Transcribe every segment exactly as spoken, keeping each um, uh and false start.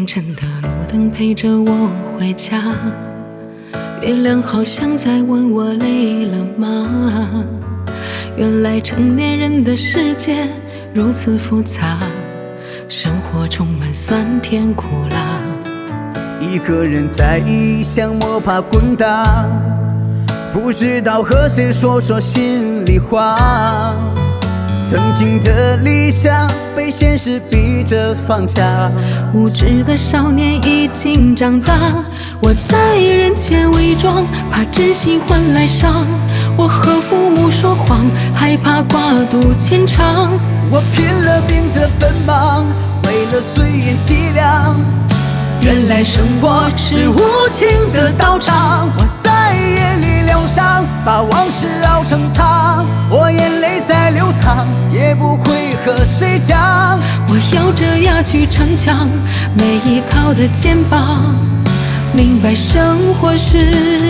晨的路灯陪着我回家，月亮好像在问我累了吗？原来成年人的世界如此复杂，生活充满酸甜苦辣。 一个人在异乡摸爬滚打，不知道和谁说说心里话。曾经的理想被现实逼着放下， 无知的少年已经长大，我在人前伪装，怕真心换来伤。我和父母说谎，害怕挂肚牵肠。 我拼了命的奔忙，为了碎银几两。原来生活是无情的道场，我在夜里疗伤，把往事熬成汤。我眼泪在流淌，也不会和谁讲。 我咬着牙去逞强，没依靠的肩膀，明白生活是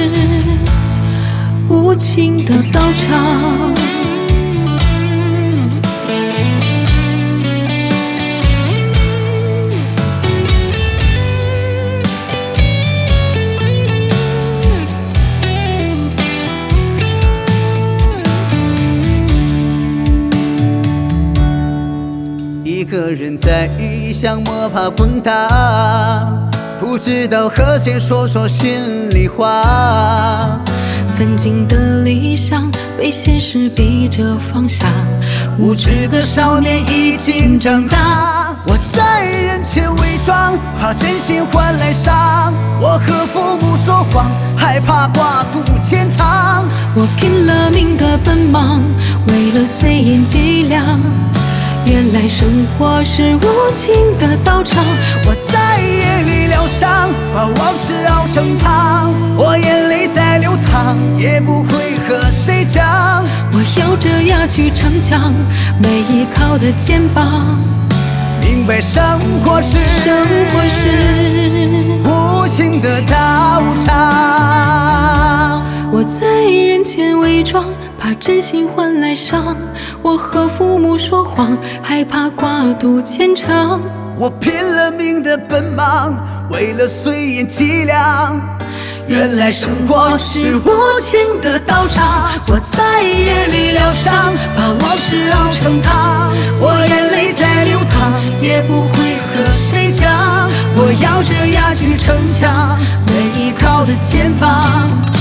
无情的道场。 一个人在异乡摸爬滚打，不知道和谁说说心里话。 曾经的理想被现实逼着放下， 无知的少年已经长大。我在人前伪装，怕真心换来伤。我和父母说谎，害怕挂肚牵肠。 我拼了命的奔忙，为了碎银几两。原来生活是无情的道场， 我在夜里疗伤，把往事熬成汤。我眼泪在流淌，也不会和谁讲。 我咬着牙去逞强，没依靠的肩膀， 明白生活是生活是无情的道场。 我在人前伪装，怕真心换来伤。我和父母说谎，害怕挂肚牵肠。 我拼了命的奔忙，为了碎银几两。原来生活是无情的道场，我在夜里疗伤，把往事熬成汤。我眼泪在流淌，也不会和谁讲。我咬着牙去逞强，没依靠的肩膀。